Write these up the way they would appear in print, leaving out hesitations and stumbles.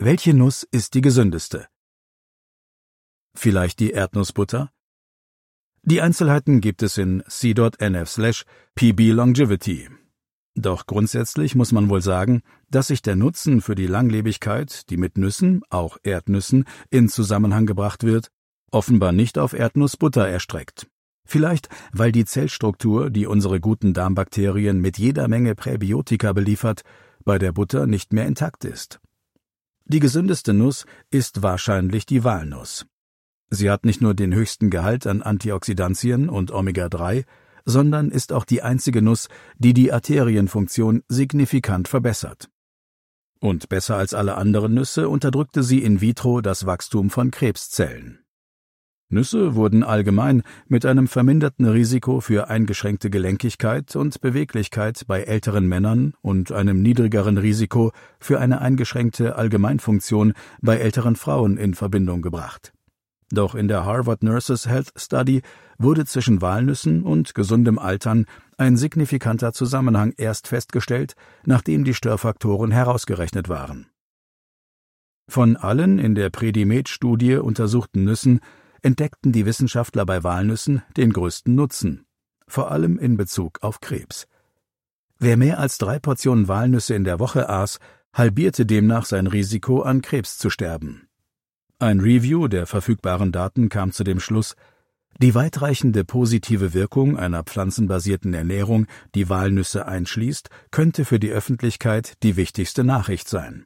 Welche Nuss ist die gesündeste? Vielleicht die Erdnussbutter? Die Einzelheiten gibt es in c.nf/pblongevity. Doch grundsätzlich muss man wohl sagen, dass sich der Nutzen für die Langlebigkeit, die mit Nüssen, auch Erdnüssen, in Zusammenhang gebracht wird, offenbar nicht auf Erdnussbutter erstreckt. Vielleicht, weil die Zellstruktur, die unsere guten Darmbakterien mit jeder Menge Präbiotika beliefert, bei der Butter nicht mehr intakt ist. Die gesündeste Nuss ist wahrscheinlich die Walnuss. Sie hat nicht nur den höchsten Gehalt an Antioxidantien und Omega-3, sondern ist auch die einzige Nuss, die die Arterienfunktion signifikant verbessert. Und besser als alle anderen Nüsse unterdrückte sie in vitro das Wachstum von Krebszellen. Nüsse wurden allgemein mit einem verminderten Risiko für eingeschränkte Gelenkigkeit und Beweglichkeit bei älteren Männern und einem niedrigeren Risiko für eine eingeschränkte Allgemeinfunktion bei älteren Frauen in Verbindung gebracht. Doch in der Harvard Nurses Health Study wurde zwischen Walnüssen und gesundem Altern ein signifikanter Zusammenhang erst festgestellt, nachdem die Störfaktoren herausgerechnet waren. Von allen in der Predimed-Studie untersuchten Nüssen entdeckten die Wissenschaftler bei Walnüssen den größten Nutzen, vor allem in Bezug auf Krebs. Wer mehr als 3 Portionen Walnüsse in der Woche aß, halbierte demnach sein Risiko, an Krebs zu sterben. Ein Review der verfügbaren Daten kam zu dem Schluss, die weitreichende positive Wirkung einer pflanzenbasierten Ernährung, die Walnüsse einschließt, könnte für die Öffentlichkeit die wichtigste Nachricht sein.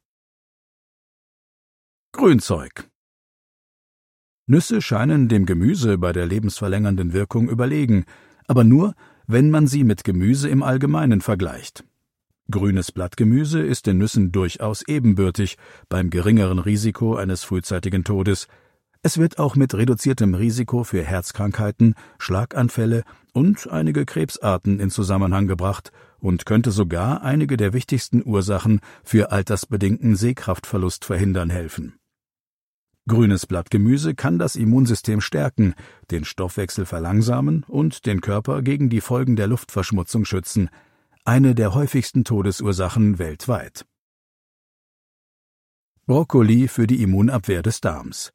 Grünzeug. Nüsse scheinen dem Gemüse bei der lebensverlängernden Wirkung überlegen, aber nur, wenn man sie mit Gemüse im Allgemeinen vergleicht. Grünes Blattgemüse ist den Nüssen durchaus ebenbürtig beim geringeren Risiko eines frühzeitigen Todes. Es wird auch mit reduziertem Risiko für Herzkrankheiten, Schlaganfälle und einige Krebsarten in Zusammenhang gebracht und könnte sogar einige der wichtigsten Ursachen für altersbedingten Sehkraftverlust verhindern helfen. Grünes Blattgemüse kann das Immunsystem stärken, den Stoffwechsel verlangsamen und den Körper gegen die Folgen der Luftverschmutzung schützen, eine der häufigsten Todesursachen weltweit. Brokkoli für die Immunabwehr des Darms.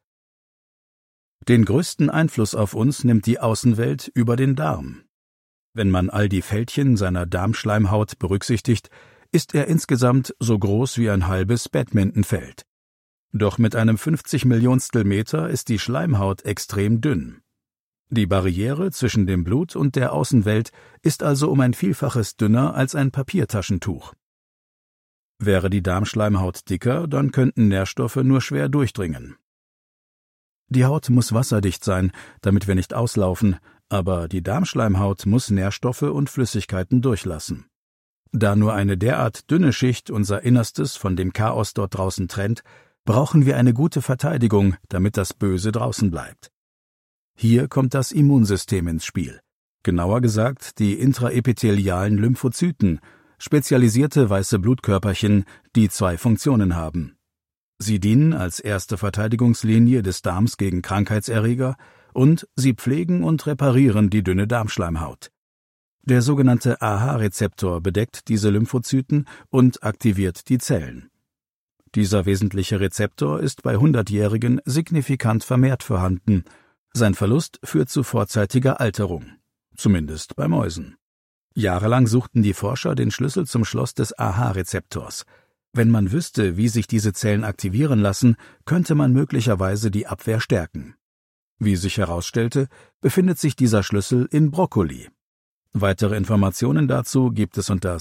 Den größten Einfluss auf uns nimmt die Außenwelt über den Darm. Wenn man all die Fältchen seiner Darmschleimhaut berücksichtigt, ist er insgesamt so groß wie ein halbes Badmintonfeld. Doch mit einem 50 Millionstel Meter ist die Schleimhaut extrem dünn. Die Barriere zwischen dem Blut und der Außenwelt ist also um ein Vielfaches dünner als ein Papiertaschentuch. Wäre die Darmschleimhaut dicker, dann könnten Nährstoffe nur schwer durchdringen. Die Haut muss wasserdicht sein, damit wir nicht auslaufen, aber die Darmschleimhaut muss Nährstoffe und Flüssigkeiten durchlassen. Da nur eine derart dünne Schicht unser Innerstes von dem Chaos dort draußen trennt, brauchen wir eine gute Verteidigung, damit das Böse draußen bleibt. Hier kommt das Immunsystem ins Spiel. Genauer gesagt die intraepithelialen Lymphozyten, spezialisierte weiße Blutkörperchen, die 2 Funktionen haben. Sie dienen als erste Verteidigungslinie des Darms gegen Krankheitserreger und sie pflegen und reparieren die dünne Darmschleimhaut. Der sogenannte AH-Rezeptor bedeckt diese Lymphozyten und aktiviert die Zellen. Dieser wesentliche Rezeptor ist bei 100-Jährigen signifikant vermehrt vorhanden. Sein Verlust führt zu vorzeitiger Alterung, zumindest bei Mäusen. Jahrelang suchten die Forscher den Schlüssel zum Schloss des AH-Rezeptors. Wenn man wüsste, wie sich diese Zellen aktivieren lassen, könnte man möglicherweise die Abwehr stärken. Wie sich herausstellte, befindet sich dieser Schlüssel in Brokkoli. Weitere Informationen dazu gibt es unter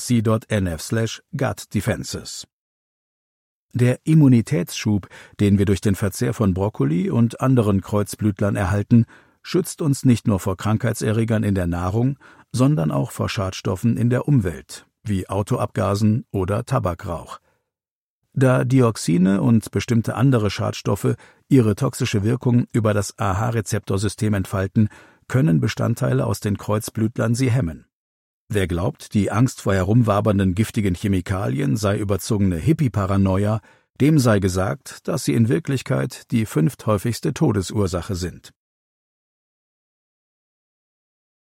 c.nf/gutdefenses. Der Immunitätsschub, den wir durch den Verzehr von Brokkoli und anderen Kreuzblütlern erhalten, schützt uns nicht nur vor Krankheitserregern in der Nahrung, sondern auch vor Schadstoffen in der Umwelt, wie Autoabgasen oder Tabakrauch. Da Dioxine und bestimmte andere Schadstoffe ihre toxische Wirkung über das AH-Rezeptorsystem entfalten, können Bestandteile aus den Kreuzblütlern sie hemmen. Wer glaubt, die Angst vor herumwabernden giftigen Chemikalien sei überzogene Hippie-Paranoia, dem sei gesagt, dass sie in Wirklichkeit die 5. häufigste Todesursache sind.